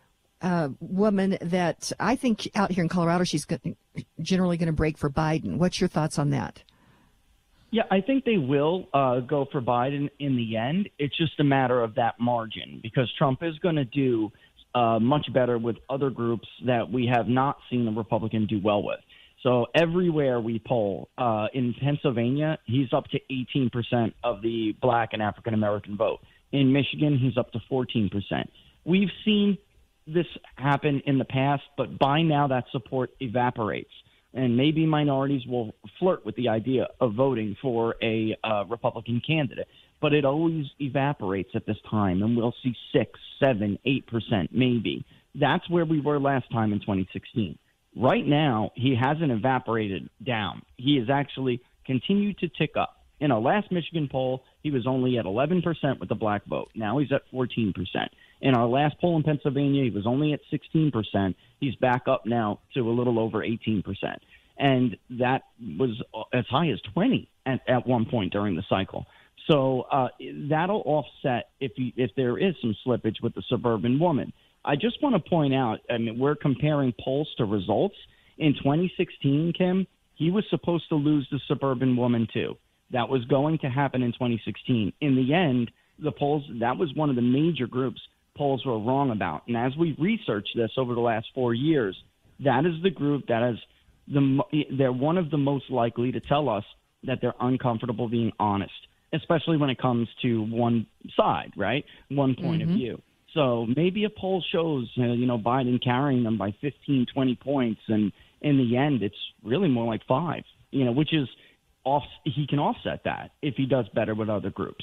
uh, woman that I think out here in Colorado, she's go- generally going to break for Biden. What's your thoughts on that? Yeah, I think they will uh, go for Biden in the end. It's just a matter of that margin, because Trump is going to do uh, much better with other groups that we have not seen a Republican do well with. So everywhere we poll, uh, in Pennsylvania, he's up to eighteen percent of the black and African-American vote. In Michigan, he's up to fourteen percent. We've seen this happen in the past, but by now that support evaporates. And maybe minorities will flirt with the idea of voting for a uh, Republican candidate. But it always evaporates at this time, and we'll see six, seven, eight percent maybe. That's where we were last time in twenty sixteen. Right now, he hasn't evaporated down. He has actually continued to tick up. In our last Michigan poll, he was only at eleven percent with the black vote. Now he's at fourteen percent. In our last poll in Pennsylvania, he was only at sixteen percent. He's back up now to a little over eighteen percent. And that was as high as twenty at, at one point during the cycle. So uh, that'll offset if you, if there is some slippage with the suburban woman. I just want to point out, I mean, we're comparing polls to results. In twenty sixteen, Kim, he was supposed to lose the suburban woman too. That was going to happen in twenty sixteen. In the end, the polls, that was one of the major groups polls were wrong about. And as we researched this over the last four years, that is the group that is the, they're one of the most likely to tell us that they're uncomfortable being honest, especially when it comes to one side, right? One point mm-hmm. of view. So maybe a poll shows, uh, you know, Biden carrying them by fifteen, twenty points. And in the end, it's really more like five, you know, which is off. He can offset that if he does better with other groups.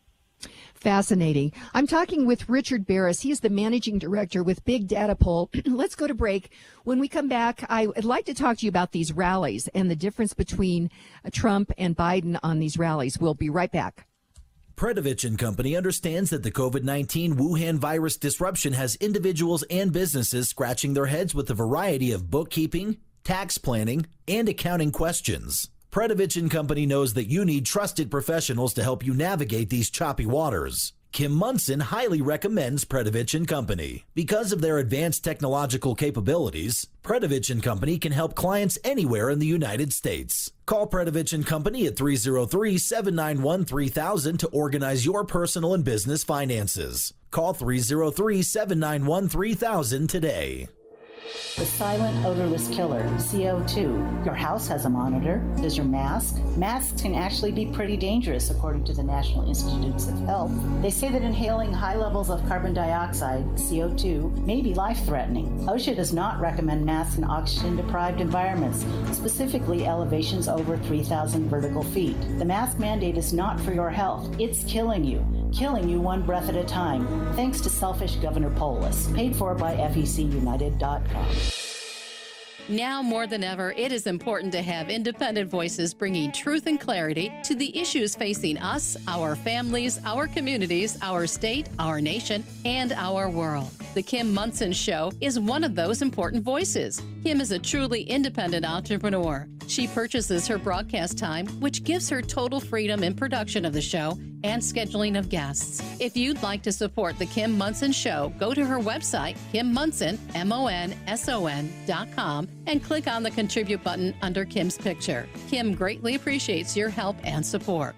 Fascinating. I'm talking with Richard Barris. He's the managing director with Big Data Poll. Let's go to break. When we come back, I'd like to talk to you about these rallies and the difference between Trump and Biden on these rallies. We'll be right back. Predovich and Company understands that the COVID nineteen Wuhan virus disruption has individuals and businesses scratching their heads with a variety of bookkeeping, tax planning, and accounting questions. Predovich and Company knows that you need trusted professionals to help you navigate these choppy waters. Kim Munson highly recommends Predovich and Company. Because of their advanced technological capabilities, Predovich and Company can help clients anywhere in the United States. Call Predovich and Company at three oh three, seven nine one, three thousand to organize your personal and business finances. Call three oh three, seven nine one, three thousand today. The silent odorless killer, C O two. Your house has a monitor. Does your mask? Masks can actually be pretty dangerous, according to the National Institutes of Health. They say that inhaling high levels of carbon dioxide, C O two, may be life-threatening. OSHA does not recommend masks in oxygen-deprived environments, specifically elevations over three thousand vertical feet. The mask mandate is not for your health. It's killing you. Killing you one breath at a time, thanks to selfish Governor Polis. Paid for by F E C United dot com. Now more than ever, it is important to have independent voices bringing truth and clarity to the issues facing us, our families, our communities, our state, our nation, and our world. The Kim Monson Show is one of those important voices. Kim is a truly independent entrepreneur. She purchases her broadcast time, which gives her total freedom in production of the show and scheduling of guests. If you'd like to support The Kim Monson Show, go to her website, Kim Monson, M O N S O N dot com, and click on the Contribute button under Kim's picture. Kim greatly appreciates your help and support.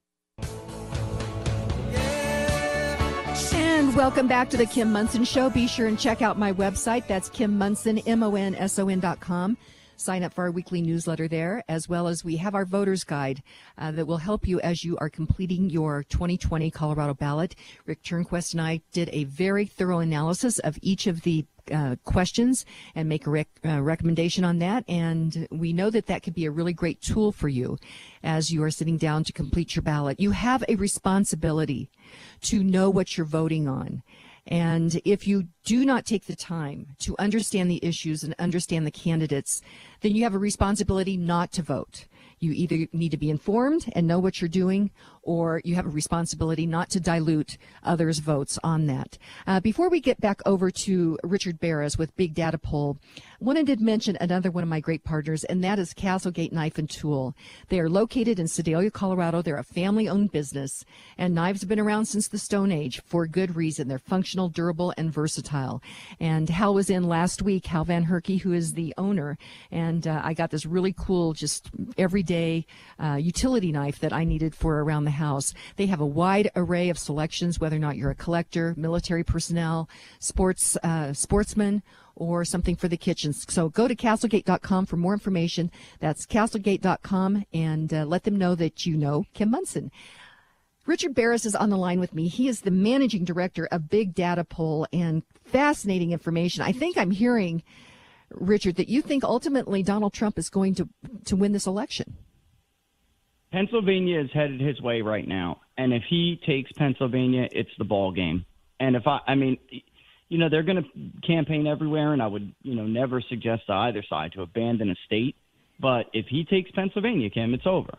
And welcome back to the Kim Monson Show. Be sure and check out my website. That's Kim Monson, M O N S O N dot com. Sign up for our weekly newsletter there, as well as we have our voter's guide uh, that will help you as you are completing your twenty twenty Colorado ballot. Rick Turnquist and I did a very thorough analysis of each of the uh, questions and make a rec- uh, recommendation on that. And we know that that could be a really great tool for you as you are sitting down to complete your ballot. You have a responsibility to know what you're voting on. And if you do not take the time to understand the issues and understand the candidates, then you have a responsibility not to vote. You either need to be informed and know what you're doing, or you have a responsibility not to dilute others' votes on that. Uh, before we get back over to Richard Barris with Big Data Poll, I wanted to mention another one of my great partners, and that is Castlegate Knife and Tool. They are located in Sedalia, Colorado. They're a family-owned business, and knives have been around since the Stone Age for good reason. They're functional, durable, and versatile. And Hal was in last week, Hal Van Herky, who is the owner, and uh, I got this really cool, just everyday uh, utility knife that I needed for around the house. They have a wide array of selections, whether or not you're a collector, military personnel, sports uh, sportsman, or something for the kitchen. So go to Castlegate dot com for more information. That's Castlegate dot com, and uh, let them know that you know Kim Monson. Richard Barris is on the line with me. He is the managing director of Big Data Poll, and fascinating information. I think I'm hearing, Richard, that you think ultimately Donald Trump is going to, to win this election. Pennsylvania is headed his way right now, and if he takes Pennsylvania, it's the ball game. And if I, I mean, you know, they're going to campaign everywhere, and I would, you know, never suggest to either side to abandon a state. But if he takes Pennsylvania, Kim, it's over.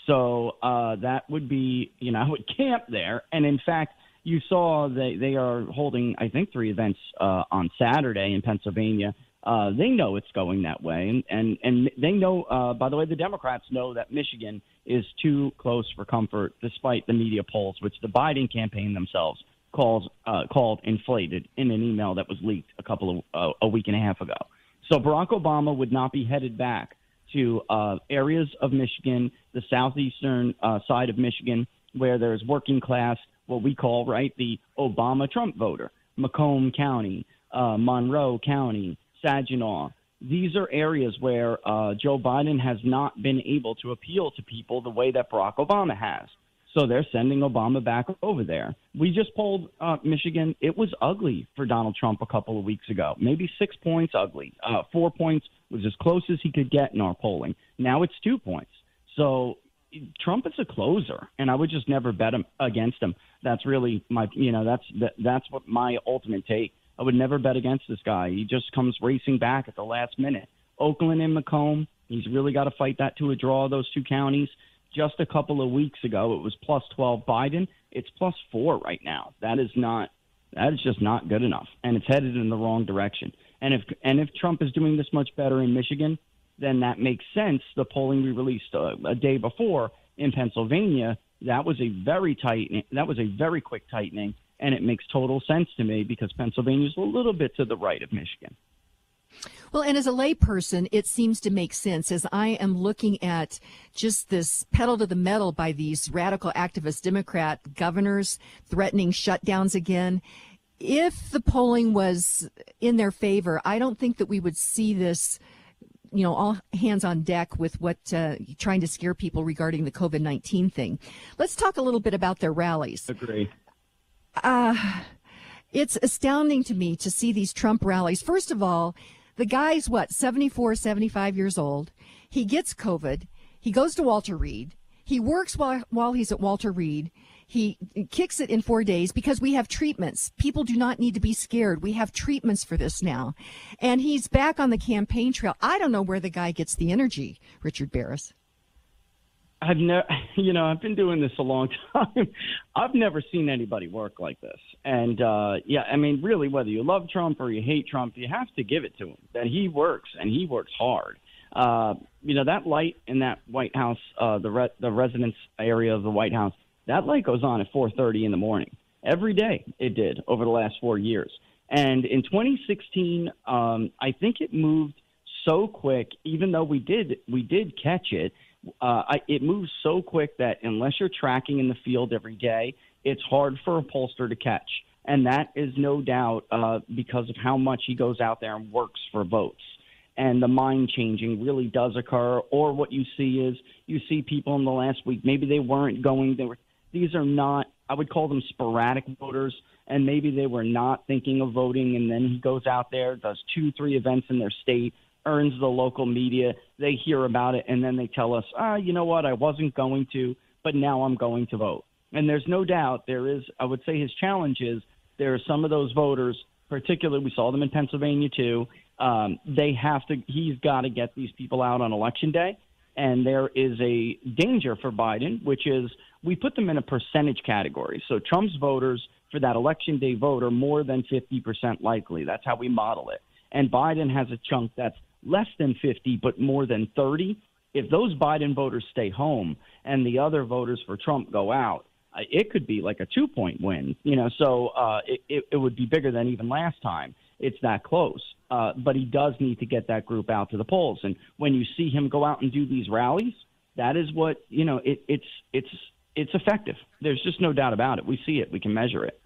So uh, that would be, you know, I would camp there. And in fact, you saw they they are holding, I think, three events uh, on Saturday in Pennsylvania. Uh, they know it's going that way, and and, and they know. Uh, by the way, the Democrats know that Michigan is too close for comfort, despite the media polls, which the Biden campaign themselves calls uh, called inflated in an email that was leaked a couple of uh, a week and a half ago. So Barack Obama would not be headed back to uh, areas of Michigan, the southeastern uh, side of Michigan, where there's working class, what we call right the Obama-Trump voter, Macomb County, uh, Monroe County, Saginaw. These are areas where uh, Joe Biden has not been able to appeal to people the way that Barack Obama has. So they're sending Obama back over there. We just polled uh, Michigan. It was ugly for Donald Trump a couple of weeks ago, maybe six points ugly. Uh, four points was as close as he could get in our polling. Now it's two points. So Trump is a closer, and I would just never bet him against him. That's really my, you know, that's that, that's what my ultimate take. I would never bet against this guy. He just comes racing back at the last minute. Oakland and Macomb, he's really got to fight that to a draw, those two counties. Just a couple of weeks ago, it was plus twelve Biden. It's plus four right now. That is not, that is just not good enough, and it's headed in the wrong direction. And if and if Trump is doing this much better in Michigan, then that makes sense. The polling we released a, a day before in Pennsylvania, that was a very tight, that was a very quick tightening, and it makes total sense to me because Pennsylvania is a little bit to the right of Michigan. Well, and as a layperson, it seems to make sense as I am looking at just this pedal to the metal by these radical activist Democrat governors threatening shutdowns again. if the polling was in their favor, I don't think that we would see this, you know, all hands on deck with what uh, trying to scare people regarding the COVID nineteen thing. Let's talk a little bit about their rallies. Agree. Uh, it's astounding to me to see these Trump rallies. First of all, the guy's, what, seventy-four, seventy-five years old. He gets COVID. He goes to Walter Reed. He works while, while he's at Walter Reed. He kicks it in four days because we have treatments. People do not need to be scared. We have treatments for this now. And he's back on the campaign trail. I don't know where the guy gets the energy, Richard Barris. I've never, you know, I've been doing this a long time. I've never seen anybody work like this. And, uh, yeah, I mean, really, whether you love Trump or you hate Trump, you have to give it to him that he works, and he works hard. Uh, you know, that light in that White House, uh, the re- the residence area of the White House, that light goes on at four thirty in the morning. Every day it did over the last four years. And in twenty sixteen, um, I think it moved so quick, even though we did we did catch it, uh, I, it moves so quick that unless you're tracking in the field every day, it's hard for a pollster to catch. And that is no doubt uh, because of how much he goes out there and works for votes. And the mind changing really does occur. Or what you see is you see people in the last week, maybe they weren't going, they were, these are not, I would call them sporadic voters, and maybe they were not thinking of voting, and then he goes out there, does two, three events in their state, earns the local media, they hear about it, and then they tell us, ah, you know what, I wasn't going to, but now I'm going to vote. And there's no doubt there is, I would say his challenge is there are some of those voters, particularly we saw them in Pennsylvania too, um, they have to, he's got to get these people out on election day. And there is a danger for Biden, which is we put them in a percentage category. So Trump's voters for that election day vote are more than fifty percent likely. That's how we model it. And Biden has a chunk that's less than fifty, but more than thirty. If those Biden voters stay home and the other voters for Trump go out, uh, it could be like a two-point win. You know, so uh, it, it, it would be bigger than even last time. It's that close. Uh, but he does need to get that group out to the polls. And when you see him go out and do these rallies, that is what, you know, it, it's it's it's effective. There's just no doubt about it. We see it. We can measure it.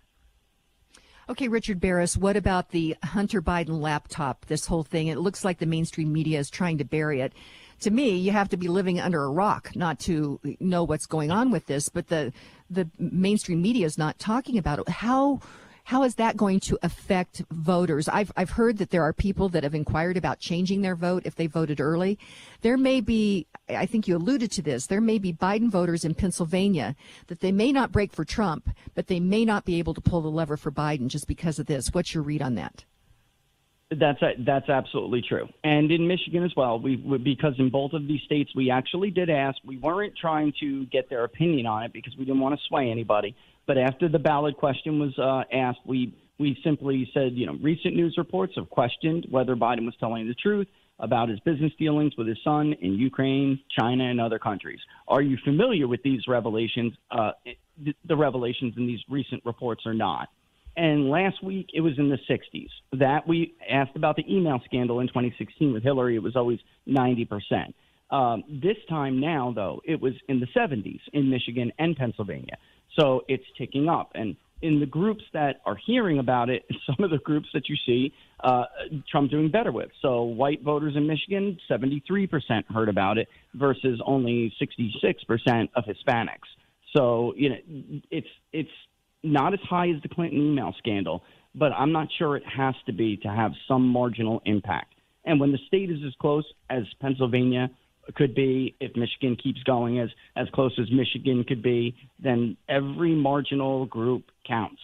Okay, Richard Barris, what about the Hunter Biden laptop, this whole thing? It looks like the mainstream media is trying to bury it. To me, you have to be living under a rock not to know what's going on with this, but the the mainstream media is not talking about it. How how is that going to affect voters? I've I've heard that there are people that have inquired about changing their vote if they voted early. There may be, I think you alluded to this, there may be Biden voters in Pennsylvania that they may not break for Trump, but they may not be able to pull the lever for Biden just because of this. What's your read on that? That's that's absolutely true, and in Michigan as well. We because in both of these states we actually did ask. We weren't trying to get their opinion on it because we didn't want to sway anybody. But after the ballot question was uh, asked, we we simply said, you know, recent news reports have questioned whether Biden was telling the truth about his business dealings with his son in Ukraine, China, and other countries. Are you familiar with these revelations? Uh, the revelations in these recent reports or not? And last week, it was in the sixties. That we asked about the email scandal in twenty sixteen with Hillary. It was always ninety percent. Um, this time now, though, it was in the seventies in Michigan and Pennsylvania. So it's ticking up. And in the groups that are hearing about it, some of the groups that you see uh, Trump doing better with. So white voters in Michigan, seventy-three percent heard about it versus only sixty-six percent of Hispanics. So, you know, it's it's not as high as the Clinton email scandal, but I'm not sure it has to be to have some marginal impact. And when the state is as close as Pennsylvania could be, if Michigan keeps going as, as close as Michigan could be, then every marginal group counts.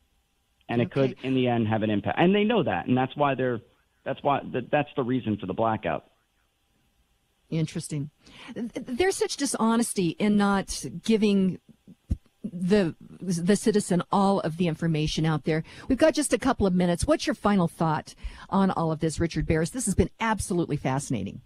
And it Okay. could, in the end, have an impact. And they know that, and that's why they're that's why that's the reason for the blackout. Interesting. There's such dishonesty in not giving the the citizen all of the information out there. We've got just a couple of minutes. What's your final thought on all of this, Richard Barris? This has been absolutely fascinating.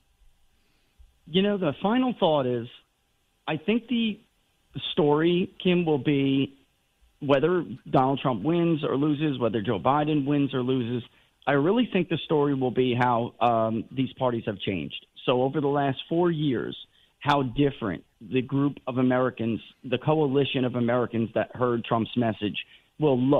You know, the final thought is, I think the story, Kim, will be whether Donald Trump wins or loses, whether Joe Biden wins or loses. I really think the story will be how um, these parties have changed. So over the last four years, how different the group of Americans, the coalition of Americans that heard Trump's message will look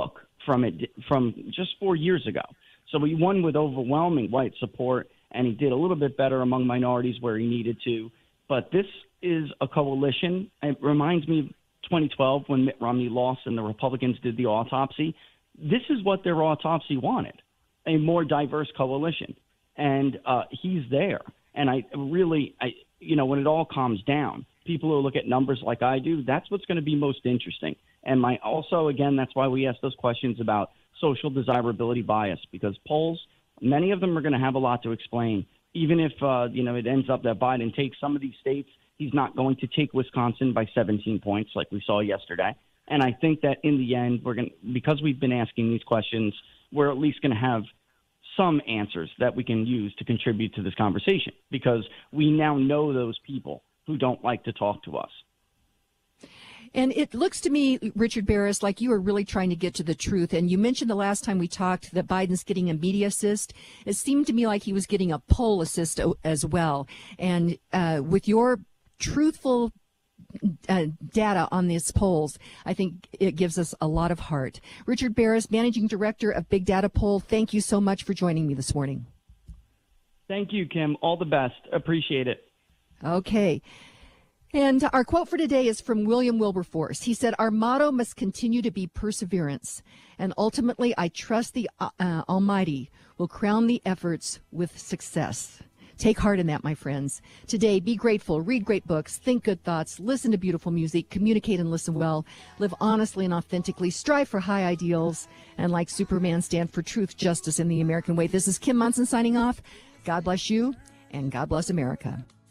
from it from just four years ago. So he won with overwhelming white support, and he did a little bit better among minorities where he needed to. But this is a coalition. It reminds me of twenty twelve when Mitt Romney lost and the Republicans did the autopsy. This is what their autopsy wanted, a more diverse coalition. And uh, he's there. And I really, I, you know, when it all calms down, people who look at numbers like I do, that's what's going to be most interesting. And my also, again, that's why we ask those questions about social desirability bias, because polls, many of them are going to have a lot to explain. Even if, uh, you know, it ends up that Biden takes some of these states, he's not going to take Wisconsin by seventeen points like we saw yesterday. And I think that in the end, we're going to, because we've been asking these questions, we're at least going to have some answers that we can use to contribute to this conversation, because we now know those people who don't like to talk to us. And it looks to me, Richard Barris, like you are really trying to get to the truth. And you mentioned the last time we talked that Biden's getting a media assist. It seemed to me like he was getting a poll assist as well. And uh, with your truthful uh, data on these polls, I think it gives us a lot of heart. Richard Barris, Managing Director of Big Data Poll, thank you so much for joining me this morning. Thank you, Kim. All the best. Appreciate it. Okay. And our quote for today is from William Wilberforce. He said, "Our motto must continue to be perseverance. And ultimately, I trust the uh, Almighty will crown the efforts with success." Take heart in that, my friends. Today, be grateful, read great books, think good thoughts, listen to beautiful music, communicate and listen well, live honestly and authentically, strive for high ideals, and like Superman, stand for truth, justice, and the American way. This is Kim Monson signing off. God bless you, and God bless America.